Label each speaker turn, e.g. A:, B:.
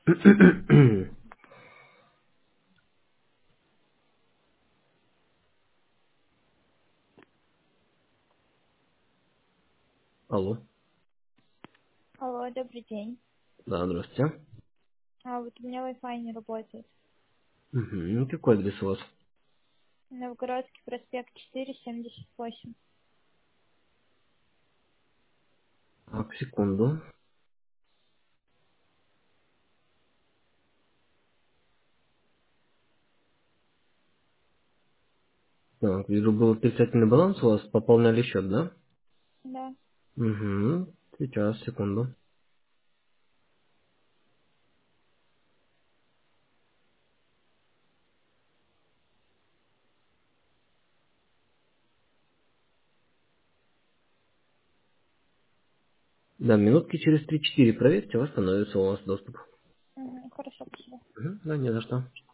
A: Алло.
B: Алло, добрый день.
A: Да, здравствуйте.
B: Вот у меня Wi-Fi не работает.
A: Угу. Какой адрес у вас?
B: Новгородский проспект 478.
A: Так, секунду. Так, вижу, был отрицательный баланс у вас, пополняли счет, да?
B: Да.
A: Угу. Сейчас, секунду. Да, минутки через 3-4 проверьте, восстановится у вас доступ.
B: Хорошо, спасибо.
A: Угу. Да, не за что.